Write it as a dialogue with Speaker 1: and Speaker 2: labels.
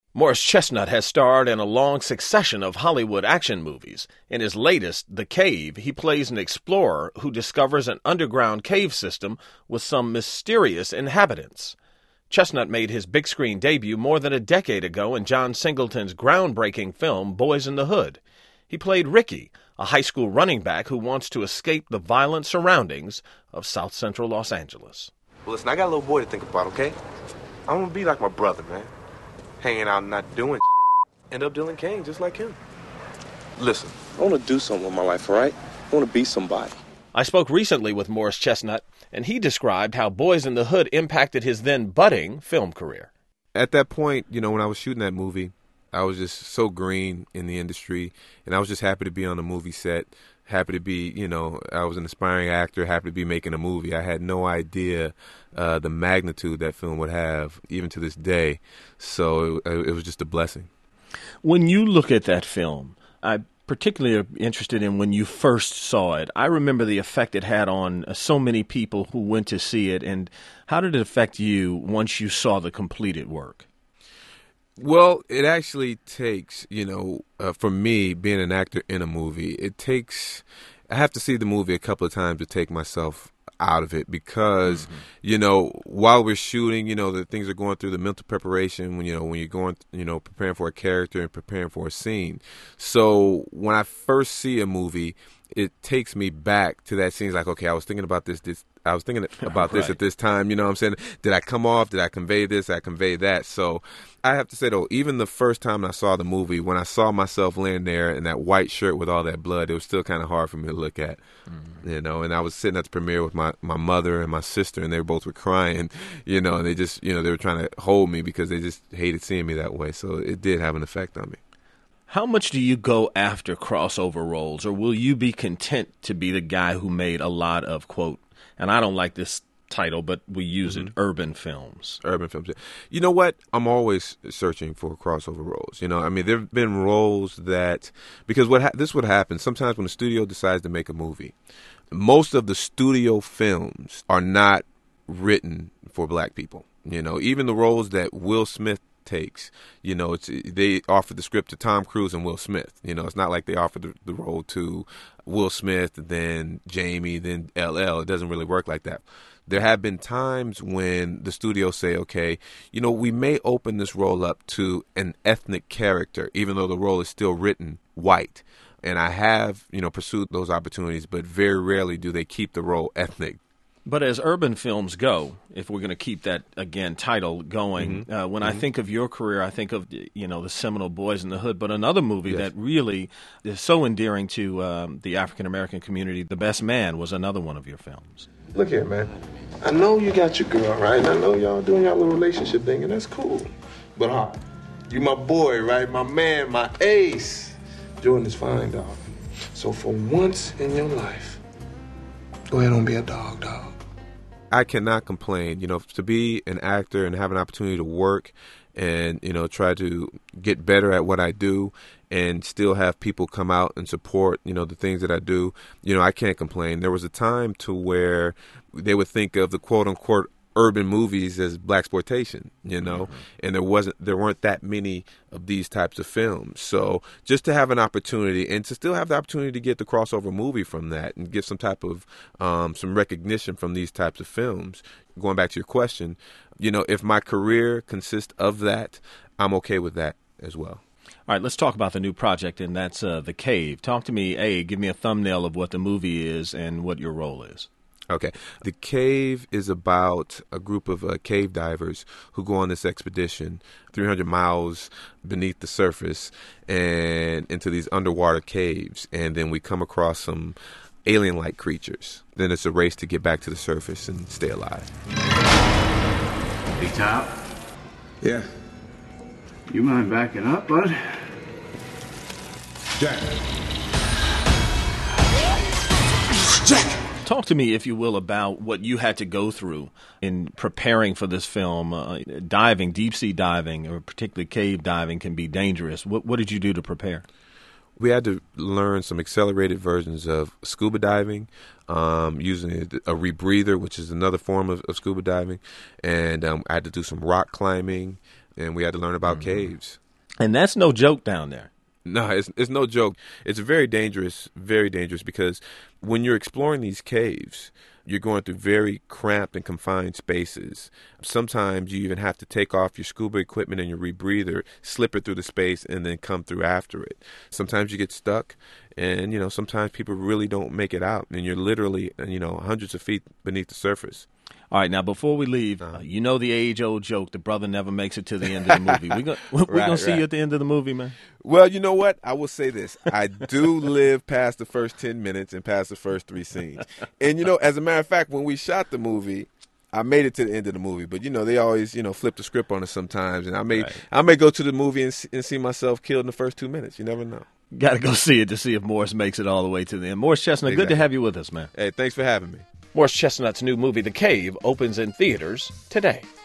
Speaker 1: Morris Chestnut has starred in a long succession of Hollywood action movies. In his latest, The Cave, he plays an explorer who discovers an underground cave system with some mysterious inhabitants. Chestnut made his big-screen debut more than a decade ago in John Singleton's groundbreaking film Boys in the Hood. He played Ricky, a high school running back who wants to escape the violent surroundings of South Central Los Angeles.
Speaker 2: Well, listen, I got a little boy to think about, okay? I want to be like my brother, man. Hanging out and not doing shit. End up dealing cane just like him. Listen, I want to do something with my life, all right? I want to be somebody.
Speaker 1: I spoke recently with Morris Chestnut, and he described how Boys in the Hood impacted his then budding film career.
Speaker 3: At that point, when I was shooting that movie, I was just so green in the industry, and I was just happy to be on a movie set, happy to be, I was an aspiring actor, happy to be making a movie. I had no idea the magnitude that film would have, even to this day. So it was just a blessing.
Speaker 1: When you look at that film, I'm particularly interested in when you first saw it. I remember the effect it had on so many people who went to see it. And how did it affect you once you saw the completed work?
Speaker 3: Well, it actually takes, for me, being an actor in a movie, I have to see the movie a couple of times to take myself out of it because, while we're shooting, the things are going through the mental preparation when you're going, preparing for a character and preparing for a scene. So when I first see a movie, it takes me back to that scene. It's like, okay, I was thinking about this I was thinking about this at this time, you know what I'm saying? Did I come off? Did I convey this? Did I convey that? So I have to say, though, even the first time I saw the movie, when I saw myself laying there in that white shirt with all that blood, it was still kind of hard for me to look at, and I was sitting at the premiere with my mother and my sister, and they both were crying, and they just, they were trying to hold me because they just hated seeing me that way. So it did have an effect on me.
Speaker 1: How much do you go after crossover roles, or will you be content to be the guy who made a lot of, quote, and I don't like this title, but we use it, urban films?
Speaker 3: Urban films. You know what? I'm always searching for crossover roles. There have been roles that, because this would happen sometimes when the studio decides to make a movie. Most of the studio films are not written for black people. Even the roles that Will Smith takes, they offer the script to Tom Cruise and Will Smith. It's not like they offer the role to Will Smith, then Jamie, then LL. It doesn't really work like that. There have been times when the studios say, okay, we may open this role up to an ethnic character, even though the role is still written white. And I have, pursued those opportunities, but very rarely do they keep the role ethnic.
Speaker 1: But as urban films go, if we're going to keep that, again, title going, when I think of your career, I think of, the seminal Boys in the Hood. But another movie that really is so endearing to the African-American community, The Best Man, was another one of your films.
Speaker 2: Look here, man. I know you got your girl, right? And I know y'all doing y'all little relationship thing, and that's cool. But you my boy, right? My man, my ace. Jordan is fine, dog. So for once in your life, go ahead and be a dog.
Speaker 3: I cannot complain, to be an actor and have an opportunity to work and, try to get better at what I do and still have people come out and support, the things that I do. I can't complain. There was a time to where they would think of the quote unquote urban movies as blaxploitation, and there weren't that many of these types of films. So just to have an opportunity and to still have the opportunity to get the crossover movie from that and get some type of some recognition from these types of films, going back to your question, if my career consists of that, I'm okay with that as well.
Speaker 1: All right, let's talk about the new project, and that's The Cave. Talk to me, give me a thumbnail of what the movie is and what your role is.
Speaker 3: Okay. The Cave is about a group of cave divers who go on this expedition 300 miles beneath the surface and into these underwater caves. And then we come across some alien-like creatures. Then it's a race to get back to the surface and stay alive.
Speaker 4: Hey, Top.
Speaker 2: Yeah.
Speaker 4: You mind backing up, bud?
Speaker 2: Jack.
Speaker 1: Talk to me, if you will, about what you had to go through in preparing for this film. Diving, deep-sea diving, or particularly cave diving, can be dangerous. What did you do to prepare?
Speaker 3: We had to learn some accelerated versions of scuba diving, using a rebreather, which is another form of scuba diving. And I had to do some rock climbing and we had to learn about caves.
Speaker 1: And that's no joke down there.
Speaker 3: No, it's no joke. It's very dangerous because when you're exploring these caves, you're going through very cramped and confined spaces. Sometimes you even have to take off your scuba equipment and your rebreather, slip it through the space, and then come through after it. Sometimes you get stuck, and, sometimes people really don't make it out, and you're literally, hundreds of feet beneath the surface.
Speaker 1: All right, now before we leave, you know the age-old joke, the brother never makes it to the end of the movie. We're gonna see you at the end of the movie, man.
Speaker 3: Well, you know what? I will say this. I do live past the first 10 minutes and past the first 3 scenes. And, as a matter of fact, when we shot the movie, I made it to the end of the movie. But, they always, flip the script on us sometimes. And I may go to the movie and see myself killed in the first 2 minutes. You never know.
Speaker 1: Got to go see it to see if Morris makes it all the way to the end. Morris Chestnut, Good to have you with us, man.
Speaker 3: Hey, thanks for having me.
Speaker 1: Morris Chestnut's new movie, The Cave, opens in theaters today.